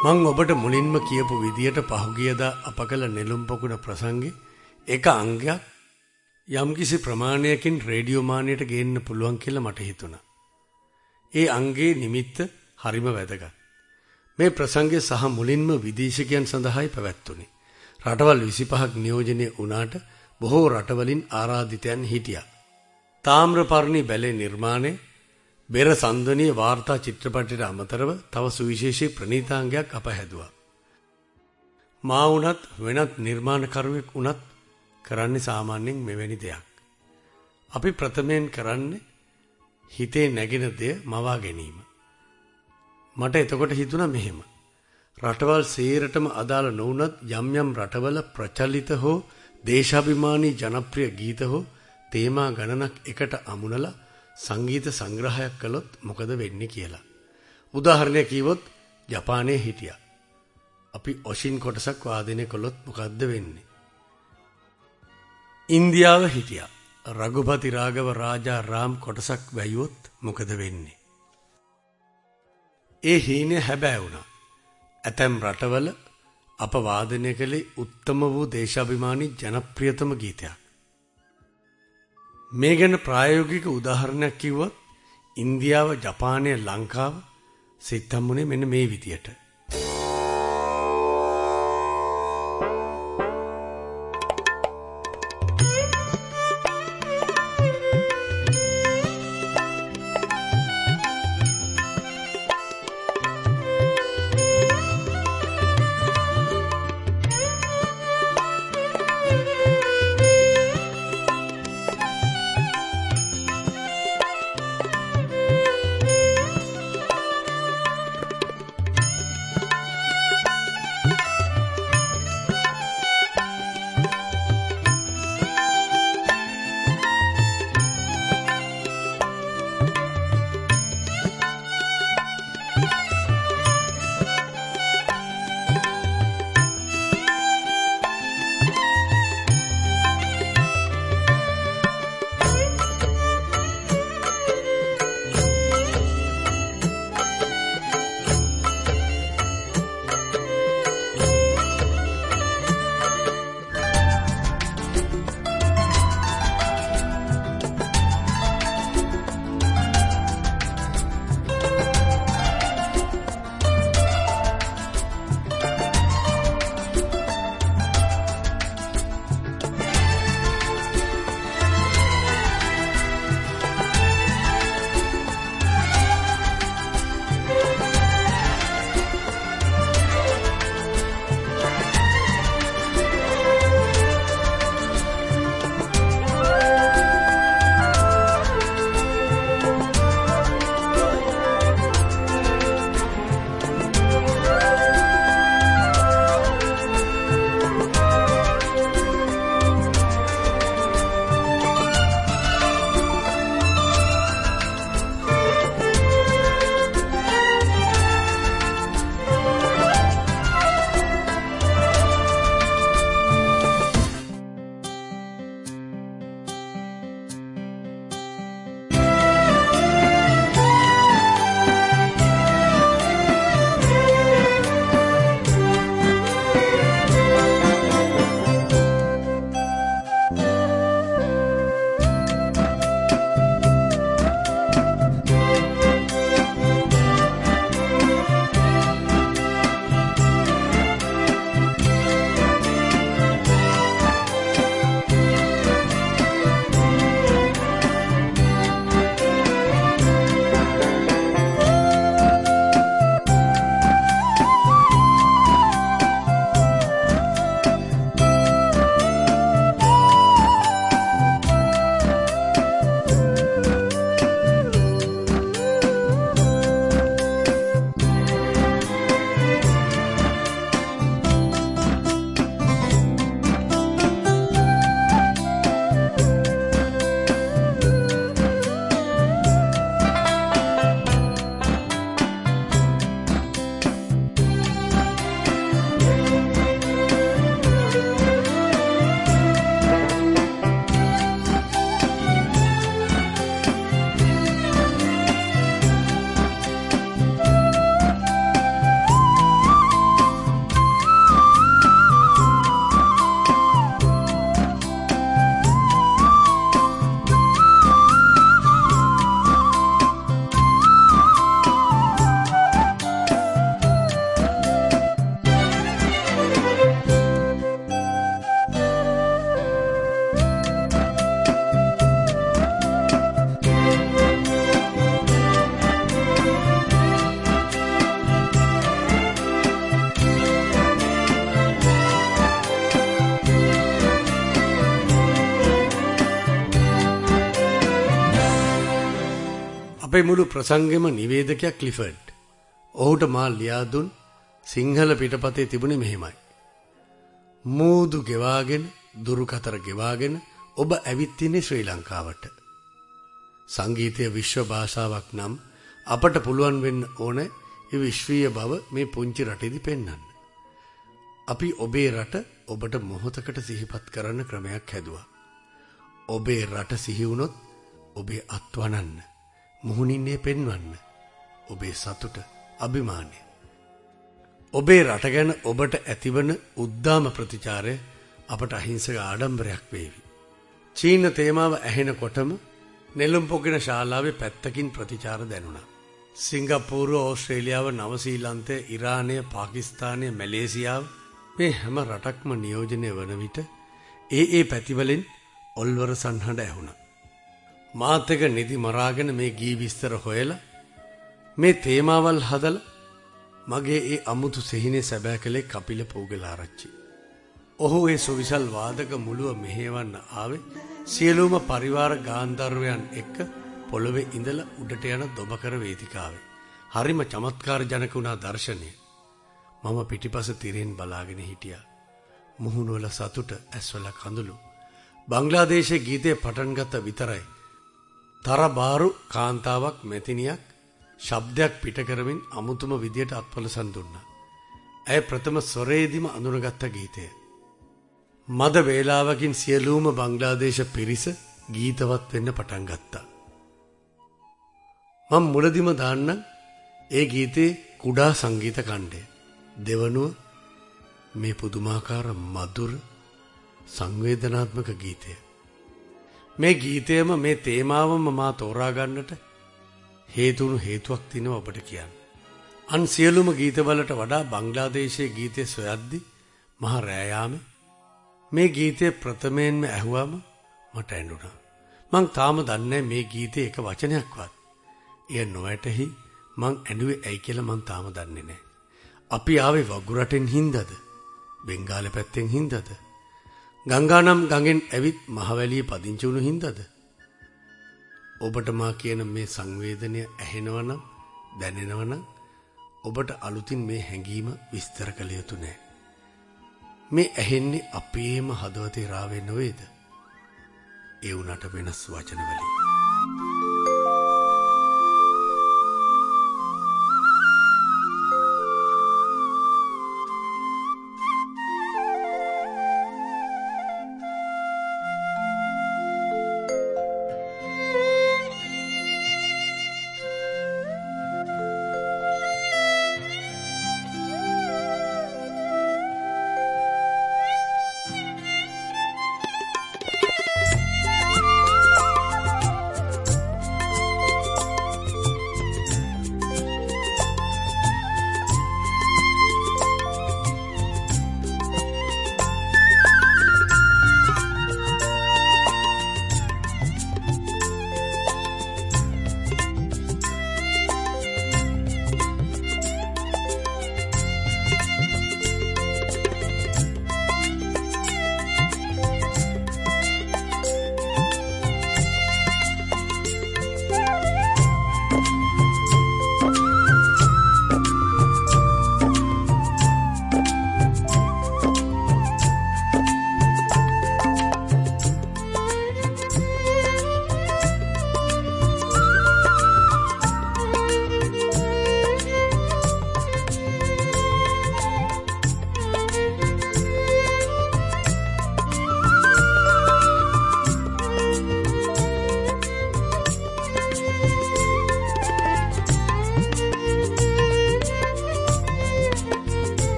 මං ඔබට මුලින්ම කියපු විදියට පහුගියදා අප කළ නෙළුම් පොකුණ ප්‍රසංගේ එක අංගයක් යම්කිසි ප්‍රමාණයකින් රේඩියෝ මානයට ගේන්න පුළුවන් කියලා මට හිතුණා. ඒ අංගයේ නිමිත්ත හරිම වැදගත්. මේ ප්‍රසංගය සහ මුලින්ම විදේශිකයන් සඳහායි පැවැත්වුණේ. රටවල් 25ක් නියෝජනය වුණාට බොහෝ රටවලින් ආරාධිතයන් හිටියා. තාම්‍රපර්ණි බැලේ නිර්මාණය බෙර සන්දනීය වාර්තා චිත්‍රපටයට අමතරව තව සුවිශේෂී ප්‍රණීතාංගයක් අප හැදුවා. මා වුණත් වෙනත් නිර්මාණකරුවෙක් වුණත් කරන්නේ සාමාන්‍යයෙන් මෙවැනි දෙයක්. අපි ප්‍රථමයෙන් කරන්නේ හිතේ නැගෙන දේ මවා ගැනීම. මට එතකොට හිතුණා මෙහෙම. රටවල් සේරටම අදාළ නොවුනත් යම් යම් රටවල ප්‍රචලිත හෝ දේශාභිමානී ජනප්‍රිය ගීත හෝ තේමා ගණනක් එකට අමුණලා සංගීත සංග්‍රහයක් කළොත් මොකද වෙන්නේ කියලා. උදාහරණයක් කිව්වොත් ජපානයේ හිටියා. අපි ඔෂින් කොටසක් වාදනය කළොත් මොකද්ද වෙන්නේ? ඉන්දියාව හිටියා. රඝුපති රාඝව රාජා රාම් කොටසක් වැයුවොත් මොකද වෙන්නේ? ඒ හීනේ හැබෑ වුණා. ඇතැම් රටවල අප වාදනය කළේ උත්තම වූ දේශාභිමානී ජනප්‍රියතම ගීතයක්. මේ ගැන ප්‍රායෝගික උදාහරණයක් කිව්වොත් ඉන්දියාව, ජපානය, ලංකාව සිත් හම්බුනේ මෙන්න මේ විදියට. අපේ මුළු ප්‍රසංගෙම නිවේදකයා ක්ලිෆර්ඩ්. ඔහුට මා ලියා දුන් සිංහල පිටපතේ තිබුණේ මෙහෙමයි. මූදු ගෙවාගෙන දුරුකතර ගෙවාගෙන ඔබ ඇවිත් ඉන්නේ ශ්‍රී ලංකාවට. සංගීතය විශ්ව භාෂාවක් නම් අපට පුළුවන් වෙන්න ඕනේ ඒ විශ්වීය බව මේ පුංචි රටේදී පෙන්වන්න. අපි ඔබේ රට ඔබට මොහොතකට සිහිපත් කරන්න ක්‍රමයක් හැදුවා. ඔබේ රට සිහි වුණොත් ඔබේ අත්වනන්න, මුහුණින්නේ පෙන්වන්න. ඔබේ සතුට, අභිමානය. ඔබේ රට ගැන ඔබට ඇතිවන උද්දාම ප්‍රතිචාරය අපට අහිංසක ආඩම්බරයක් වේවි. චීන තේමාව ඇහෙනකොටම නෙළුම් පොකින ශාලාවේ පැත්තකින් ප්‍රතිචාර දැනුණා. සිංගප්පූරුව, ඕස්ට්‍රේලියාව, නවසීලන්තය, ඉරානය, පාකිස්තානය, මැලේසියාව මේ හැම රටක්ම නියෝජනය වන විට ඒ පැතිවලින් ඔල්වර සන්හඬ ඇහුණා. මාත් එක නිදි මරාගෙන මේ ගී විස්තර හොයලා මේ තේමාවල් හදලා මගේ ඒ අමුතු සිහිනේ සැබෑ කළේ කපිල පූගලාරච්චි. ඔහු ඒ සුවිසල් වාදක මුළුව මෙහෙවන්න ආවේ සියලුම පරිවාර ගාන්ධර්වයන් එක්ක පොළොවේ ඉඳලා උඩට යන දොබකර වේදිකාවේ. හරිම චමත්කාර ජනක වුණා දර්ශනය. මම පිටිපස තිරෙන් බලාගෙන හිටියා. මුහුණුවල සතුට, ඇස්වල කඳුළු. බංග්ලාදේශයේ ගීතේ පටන් ගත්ත විතරයි. තරබාරු කාන්තාවක් මෙතිනියක් ශබ්දයක් පිට කරමින් අමුතුම විදියට අත්පලසන් දුන්නා. ඇය ප්‍රථම ස්වරයේදීම අඳුනගත්ත ගීතය. මද වේලාවකින් සියලුම බංග්ලාදේශ පිරිස ගීතවත් වෙන්න පටන් ගත්තා. මම මුලදිම දාන්නම් ඒ ගීතේ කුඩා සංගීත ඛණ්ඩය. දෙවනුව මේ පුදුමාකාර මధుර සංවේදනාත්මක ගීතය. මේ ගීතයම මේ තේමාවම මා තෝරා ගන්නට හේතුණු හේතුවක් තියෙනවා ඔබට කියන්න. අන් සියලුම ගීතවලට වඩා බංග්ලාදේශයේ ගීතය සොයද්දි මහ රෑයාමේ මේ ගීතය ප්‍රථමයෙන්ම ඇහුවම මට ඇඬුණා. මං තාම දන්නේ මේ ගීතේ එක වචනයක්වත්. එය නොඇටහි මං ඇඬුවේ ඇයි කියලා මං තාම දන්නේ නැහැ. අපි ආවේ වගුරටෙන් හින්දාද? බෙන්ගාල පැත්තෙන් හින්දාද? ගංගානම් ගඟෙන් ඇවිත් මහවැලියේ පදිංචි වුණු හින්දාද? ඔබට මා කියන මේ සංවේදනය ඇහෙනවනම්, දැනෙනවනම් ඔබට අලුතින් මේ හැඟීම විස්තර කළ යුතු නෑ. මේ ඇහෙන්නේ අපේම හදවතේ රාවේ නොවේද? ඒ උනට වෙනස් වචනවලින්.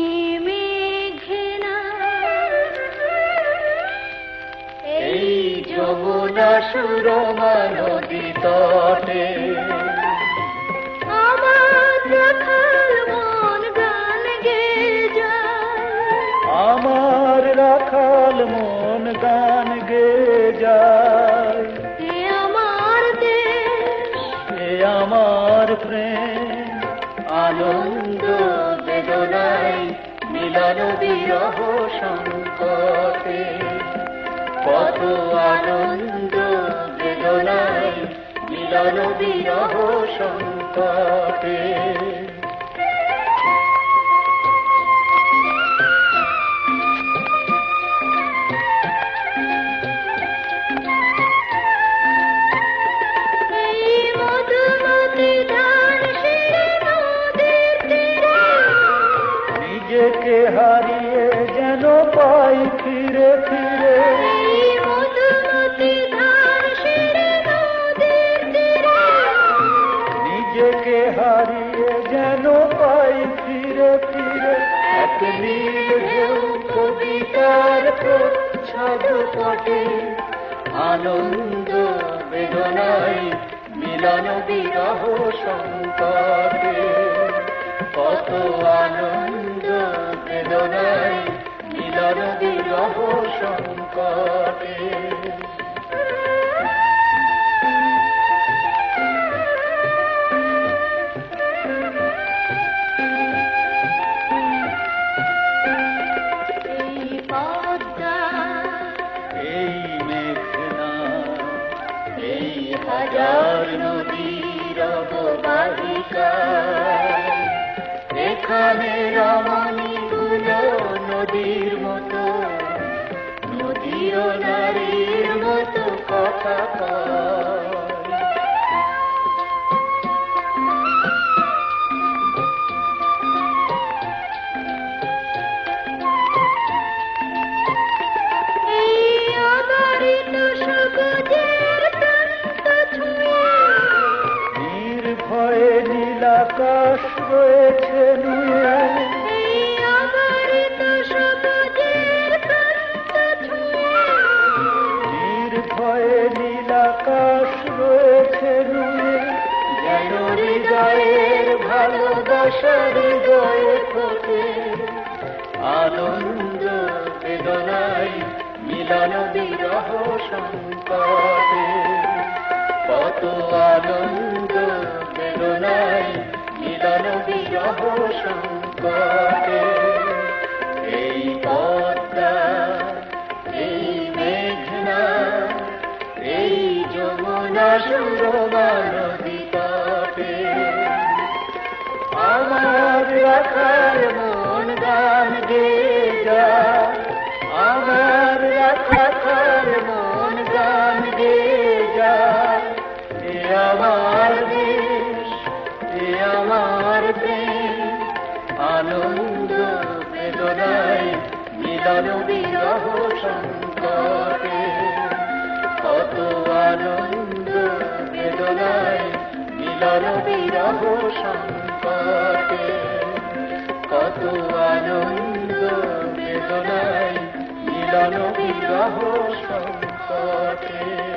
এই যমুনা সুরমা নদী তটে আমার রাখাল মন গান গেয়ে যায়, আমার রাখাল মন গান গেয়ে যায়। এ আমার দেশ, এ আমার প্রেম, আনন্দ বেদনায় মিলন বিরহ সংকটে, কত আনন্দ বেদনায় মিলন বিরহ সংকটে। এই মধুমতি ধান শিরে নদীর তীরে, নিজেকে হারিয়ে যেন পাই ফিরে ফিরে, এই মধুমতি ধান শিরে নদীর তীরে, নিজেকে হারিয়ে যেন পাই ফিরে ফিরে। এক নীল ঢেউ কবিতার প্রচ্ছদ পটে, আনন্দ বেদনায় মিলন বিরহ সংকটে, কত আনন্দ বেদনায় মিলন বিরহ সংকটে। এই পদ্মা, এই মেঘনা, এই হাজার নদীর অববাহিকা, এখানে রমণীগুলো নদীর মতো, নদীও নারীর মতো কথা কয়। এই অবারিত সবুজের প্রান্ত ছুঁয়ে, নির্ভয়ে নীলাকাশ রয়েছে নুয়ে, এই অবারিত সবুজের প্রান্ত ছুঁয়ে, নির্ভয়ে নীলাকাশ রয়েছে নুয়ে, যেন হৃদয়ের ভালোবাসা হৃদয়ে ফোটে, আনন্দ বেদনায় মিলন বিরহ সংকটে, কত আনন্দ বেদনায় মিলন বিরহ সংকটে। এই পদ্মা, এই মেঘনা, এই যমুনা সুরমা নদী তটে, আমার রাখাল মন গান গেয়ে যায়, আমার রাখাল মন গান গেয়ে যায়। এ আমার দেশ, এ আমার প্রেম, আনন্দ বেদনায় মিলন বিরহ সংকটে, কত আনন্দ বেদনায় মিলন বিরহ সংকটে, কত আনন্দ বেদনায় মিলন বিরহ সংকটে।